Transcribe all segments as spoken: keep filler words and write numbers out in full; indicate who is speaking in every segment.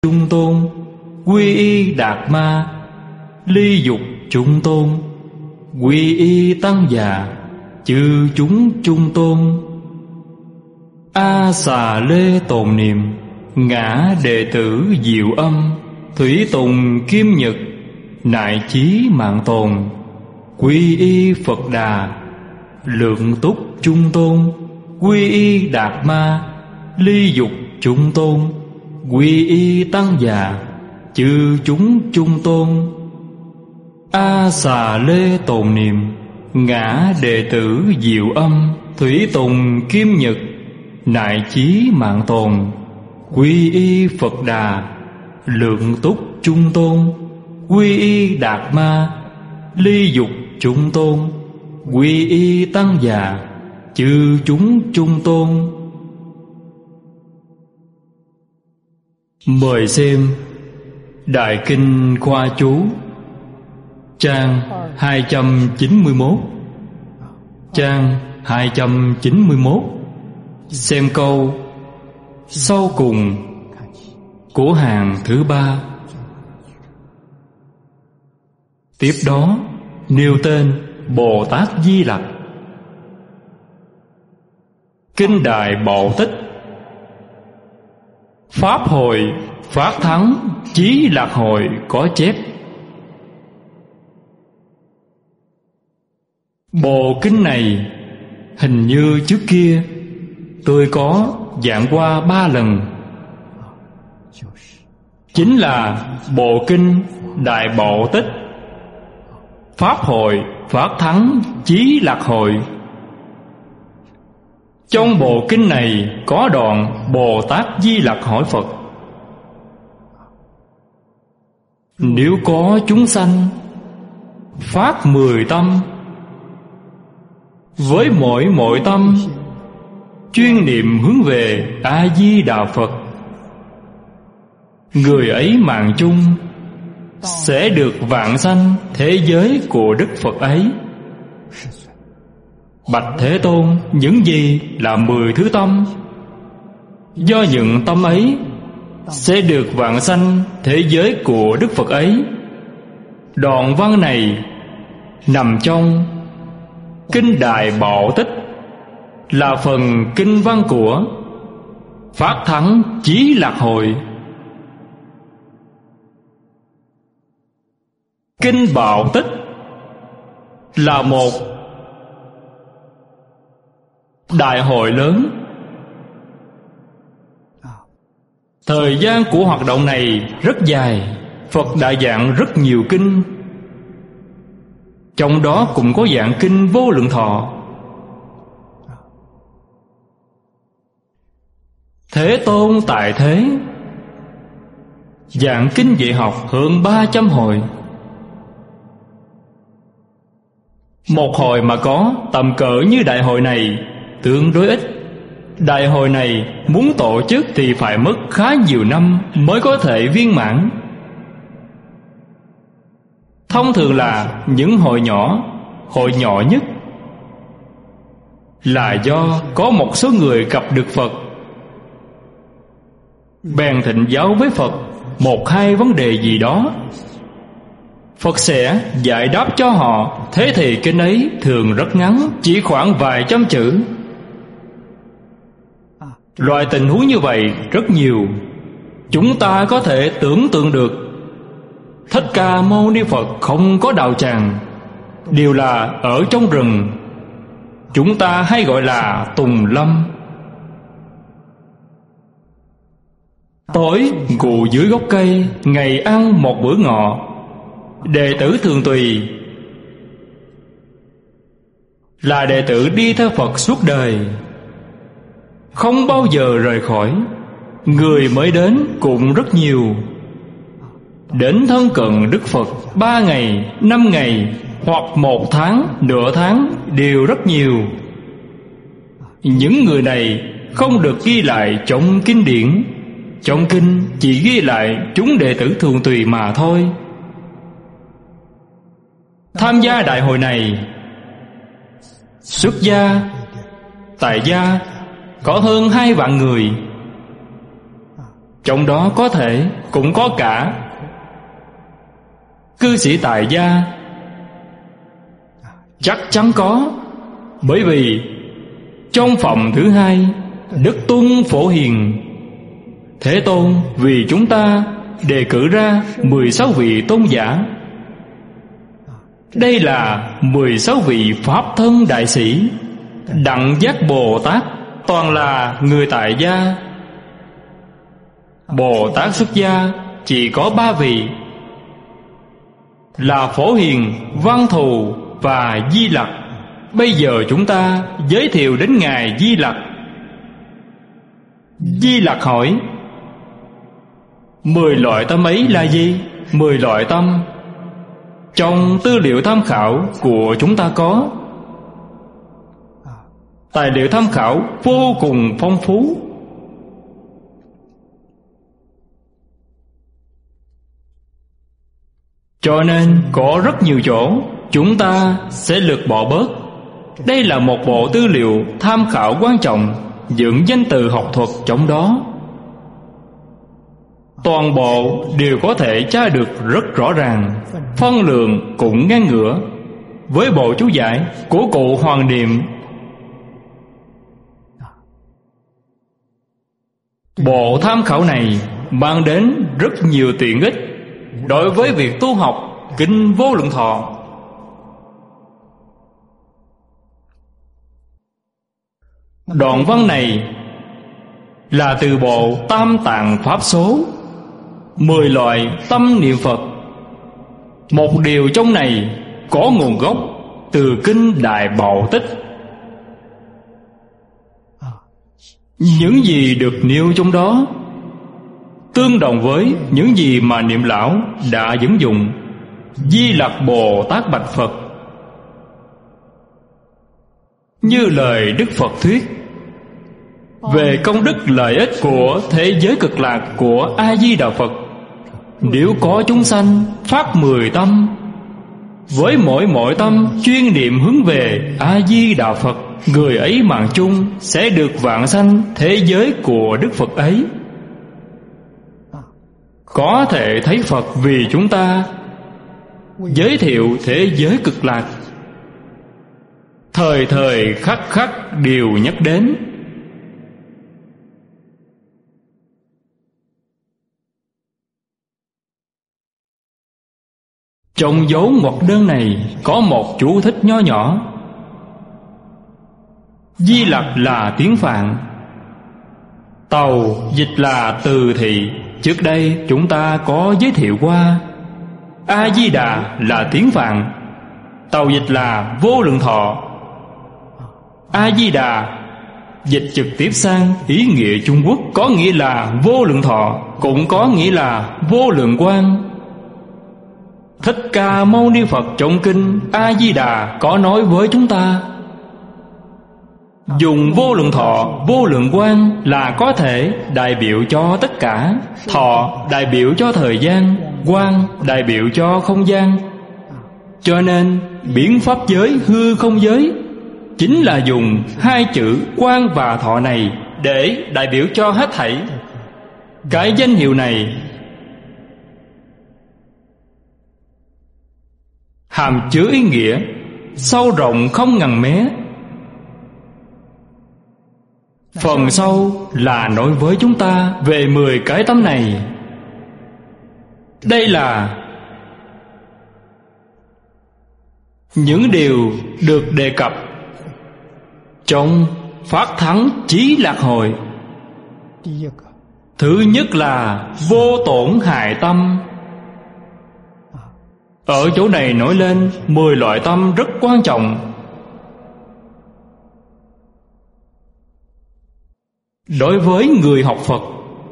Speaker 1: trung tôn, quy y đạt ma, ly dục trung tôn, quy y tăng già, chư chúng trung tôn. A xà lê tồn niệm, ngã đệ tử diệu âm, thủy tùng kim nhật, nại chí mạng tồn, quy y Phật Đà, lượng túc trung tôn, quy y đạt ma, ly dục trung tôn, quy y tăng già, chư chúng trung tôn. A xà lê tồn niệm, ngã đệ tử diệu âm, thủy tùng kim nhật, nại chí mạng tồn, quy y Phật Đà, lượng túc trung tôn, quy y đạt ma, ly dục trung tôn, quy y tăng già, chư chúng trung tôn. Mời xem Đại Kinh Khoa Chú, trang hai trăm chín mươi mốt, trang hai trăm chín mươi mốt. Xem câu sau cùng của hàng thứ ba. Tiếp đó nêu tên Bồ Tát Di Lặc. Kinh Đại Bộ Tích, Pháp Hội Phát Thắng Chí Lạc Hội có chép: bộ kinh này hình như trước kia tôi có giảng qua ba lần, chính là bộ kinh Đại Bộ Tích, Pháp Hội Phát Thắng Chí Lạc Hội. Trong bộ kinh này có đoạn Bồ Tát Di Lặc hỏi Phật: nếu có chúng sanh phát mười tâm, với mỗi mỗi tâm chuyên niệm hướng về A Di Đà Phật, người ấy mạng chung sẽ được vạn sanh thế giới của Đức Phật ấy. Bạch Thế Tôn, những gì là mười thứ tâm? Do những tâm ấy sẽ được vạn sanh thế giới của Đức Phật ấy. Đoạn văn này nằm trong Kinh Đại Bộ Tích, là phần kinh văn của Phát Thắng Chí Lạc Hội. Kinh Bộ Tích là một đại hội lớn. Thời gian của hoạt động này rất dài. Phật đã giảng rất nhiều kinh, trong đó cũng có giảng kinh Vô Lượng Thọ. Thế Tôn tại thế giảng kinh dạy học hơn ba trăm hồi. Một hồi mà có tầm cỡ như đại hội này tương đối ít. Đại hội này muốn tổ chức thì phải mất khá nhiều năm mới có thể viên mãn. Thông thường là những hội nhỏ, hội nhỏ nhất là do có một số người gặp được Phật, bèn thỉnh giáo với Phật một hai vấn đề gì đó. Phật sẽ giải đáp cho họ. Thế thì kinh ấy thường rất ngắn, chỉ khoảng vài trăm chữ. Loại tình huống như vậy rất nhiều. Chúng ta có thể tưởng tượng được Thích Ca Mâu Ni Phật không có đạo tràng, đều là ở trong rừng. Chúng ta hay gọi là tùng lâm. Tối ngủ dưới gốc cây, ngày ăn một bữa ngọ. Đệ tử thường tùy là đệ tử đi theo Phật suốt đời, không bao giờ rời khỏi. Người mới đến cũng rất nhiều. Đến thân cận Đức Phật ba ngày, năm ngày hoặc một tháng, nửa tháng đều rất nhiều. Những người này không được ghi lại trong kinh điển. Trong kinh chỉ ghi lại chúng đệ tử thường tùy mà thôi. Tham gia đại hội này, xuất gia, tại gia có hơn hai vạn người. Trong đó có thể cũng có cả cư sĩ tại gia. Chắc chắn có. Bởi vì trong phòng thứ hai, Đức Tuân Phổ Hiền Thế Tôn vì chúng ta đề cử ra mười sáu vị tôn giả. Đây là mười sáu vị Pháp thân đại sĩ. Đặng Giác Bồ Tát toàn là người tại gia. Bồ Tát xuất gia chỉ có ba vị, là Phổ Hiền, Văn Thù và Di Lặc. Bây giờ chúng ta giới thiệu đến Ngài Di Lặc. Di Lặc hỏi: Mười loại tâm ấy là gì? Mười loại tâm trong tư liệu tham khảo của chúng ta có. Tài liệu tham khảo vô cùng phong phú. Cho nên có rất nhiều chỗ chúng ta sẽ lược bỏ bớt. Đây là một bộ tư liệu tham khảo quan trọng, những danh từ học thuật trong đó toàn bộ đều có thể tra được rất rõ ràng, phân lượng cũng ngang ngửa với bộ chú giải của cụ Hoàng Niệm. Bộ tham khảo này mang đến rất nhiều tiện ích đối với việc tu học Kinh Vô Lượng Thọ. Đoạn văn này là từ bộ Tam Tạng Pháp Số, mười loại tâm niệm Phật. Một điều trong này có nguồn gốc từ Kinh Đại Bảo Tích. Những gì được nêu trong đó tương đồng với những gì mà Niệm Lão đã dẫn dụng. Di Lặc Bồ Tát bạch Phật: Như lời Đức Phật thuyết về công đức lợi ích của thế giới cực lạc của A-di-đà Phật, nếu có chúng sanh phát mười tâm, với mỗi mỗi tâm chuyên niệm hướng về A-di-đà Phật, người ấy mạng chung sẽ được vạn sanh thế giới của Đức Phật ấy. Có thể thấy Phật vì chúng ta giới thiệu thế giới cực lạc, thời thời khắc khắc đều nhắc đến. Trong dấu ngoặc đơn này có một chú thích nho nhỏ. Di Lặc là tiếng Phạn, Tàu dịch là từ thị. Trước đây chúng ta có giới thiệu qua. A-di-đà là tiếng Phạn, Tàu dịch là Vô Lượng Thọ. A-di-đà dịch trực tiếp sang ý nghĩa Trung Quốc có nghĩa là vô lượng thọ, cũng có nghĩa là vô lượng quang. Thích Ca Mâu Ni Phật trong kinh A-di-đà có nói với chúng ta, dùng vô lượng thọ, vô lượng quang là có thể đại biểu cho tất cả. Thọ đại biểu cho thời gian, quang đại biểu cho không gian. Cho nên biến pháp giới, hư không giới chính là dùng hai chữ quang và thọ này để đại biểu cho hết thảy. Cái danh hiệu này hàm chứa ý nghĩa sâu rộng không ngần mé. Phần sau là nói với chúng ta về mười cái tâm này. Đây là những điều được đề cập trong Phát Thắng Chí Lạc Hội. Thứ nhất là vô tổn hại tâm. Ở chỗ này nói lên mười loại tâm rất quan trọng. Đối với người học Phật,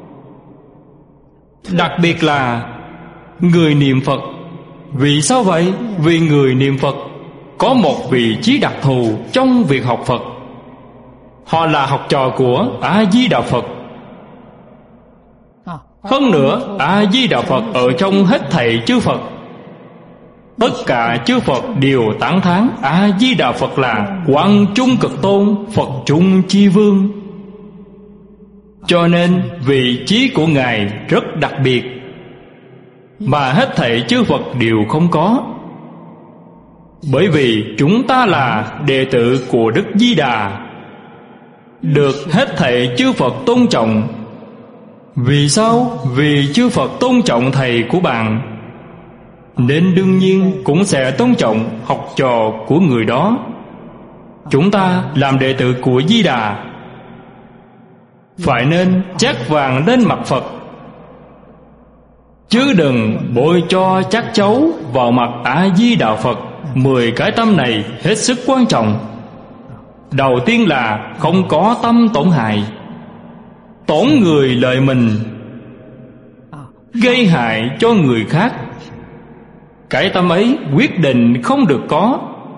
Speaker 1: đặc biệt là người niệm Phật. Vì sao vậy? Vì người niệm Phật có một vị trí đặc thù trong việc học Phật. Họ là học trò của A-di-đà Phật. Hơn nữa, A-di-đà Phật ở trong hết thảy chư Phật, tất cả chư Phật đều tán thán A-di-đà Phật là Quang Trung Cực Tôn, Phật Trung Chi Vương. Cho nên vị trí của Ngài rất đặc biệt, mà hết thảy chư Phật đều không có. Bởi vì chúng ta là đệ tử của Đức Di Đà, được hết thảy chư Phật tôn trọng. Vì sao? Vì chư Phật tôn trọng thầy của bạn, nên đương nhiên cũng sẽ tôn trọng học trò của người đó. Chúng ta làm đệ tử của Di Đà, phải nên chát vàng lên mặt Phật, chứ đừng bôi cho chát chấu vào mặt A-di-đà Phật. Mười cái tâm này hết sức quan trọng. Đầu tiên là không có tâm tổn hại, tổn người lợi mình, gây hại cho người khác. Cái tâm ấy quyết định không được có.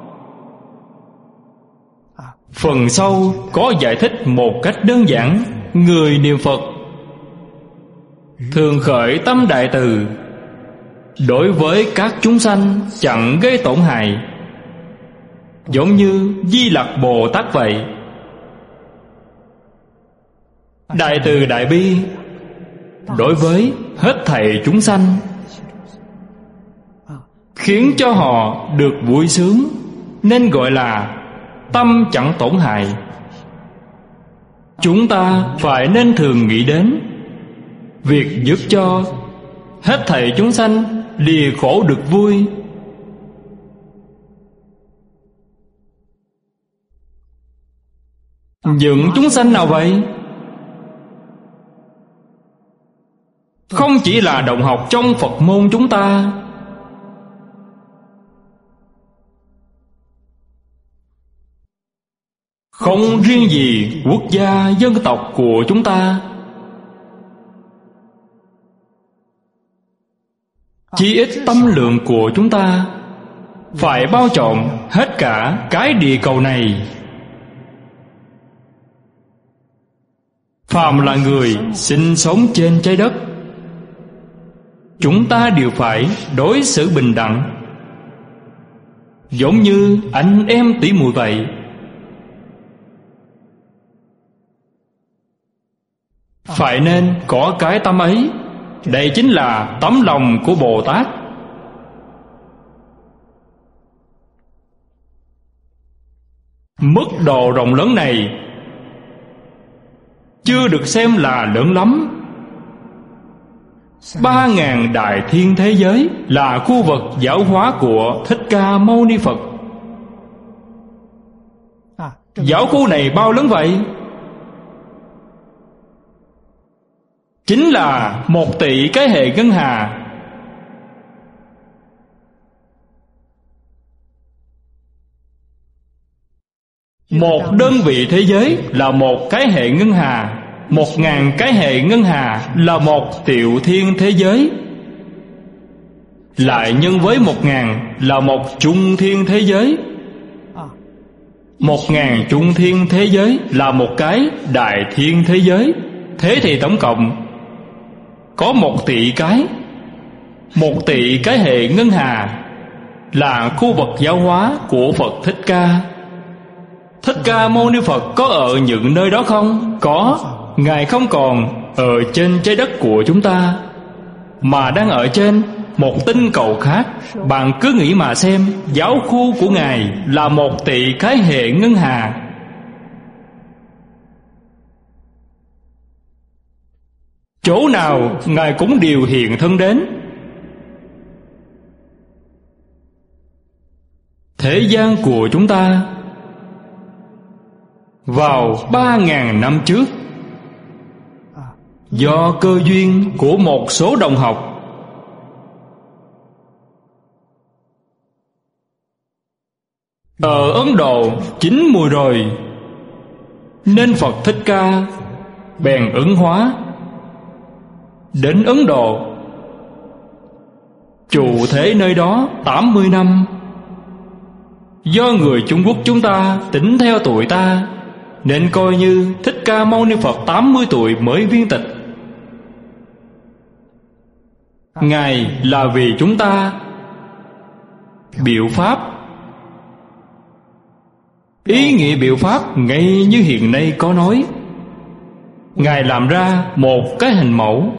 Speaker 1: Phần sau có giải thích một cách đơn giản. Người niệm Phật thường khởi tâm đại từ, đối với các chúng sanh chẳng gây tổn hại, giống như Di Lặc Bồ Tát vậy. Đại từ đại bi đối với hết thảy chúng sanh, khiến cho họ được vui sướng, nên gọi là tâm chẳng tổn hại. Chúng ta phải nên thường nghĩ đến việc giúp cho hết thảy chúng sanh lìa khổ được vui. Những chúng sanh nào vậy? Không chỉ là đồng học trong Phật môn chúng ta, không riêng gì quốc gia dân tộc của chúng ta, chí ít tâm lượng của chúng ta phải bao trọn hết cả cái địa cầu này. Phàm là người sinh sống trên trái đất, chúng ta đều phải đối xử bình đẳng, giống như anh em tỷ muội vậy. Phải nên có cái tâm ấy. Đây chính là tấm lòng của Bồ Tát. Mức độ rộng lớn này chưa được xem là lớn lắm. Ba ngàn đại thiên thế giới là khu vực giáo hóa của Thích Ca Mâu Ni Phật. Giáo khu này bao lớn vậy? Chính là một tỷ cái hệ ngân hà. Một đơn vị thế giới là một cái hệ ngân hà. Một ngàn cái hệ ngân hà là một triệu thiên thế giới. Lại nhân với một ngàn là một trung thiên thế giới. Một ngàn trung thiên thế giới là một cái đại thiên thế giới. Thế thì tổng cộng có một tỷ cái. Một tỷ cái hệ ngân hà là khu vực giáo hóa của Phật Thích Ca. Thích Ca Mâu Ni Phật có ở những nơi đó không? Có. Ngài không còn ở trên trái đất của chúng ta, mà đang ở trên một tinh cầu khác. Bạn cứ nghĩ mà xem, giáo khu của Ngài là một tỷ cái hệ ngân hà. Chỗ nào Ngài cũng đều hiện thân đến. Thế gian của chúng ta vào ba ngàn năm trước, do cơ duyên của một số đồng học ở Ấn Độ chín mùi rồi, nên Phật Thích Ca bèn ứng hóa đến Ấn Độ, trụ thế nơi đó tám mươi năm. Do người Trung Quốc chúng ta tính theo tuổi ta, nên coi như Thích Ca Mâu Ni Phật tám mươi tuổi mới viên tịch. Ngài là vì chúng ta biểu pháp. Ý nghĩa biểu pháp ngay như hiện nay có nói: Ngài làm ra một cái hình mẫu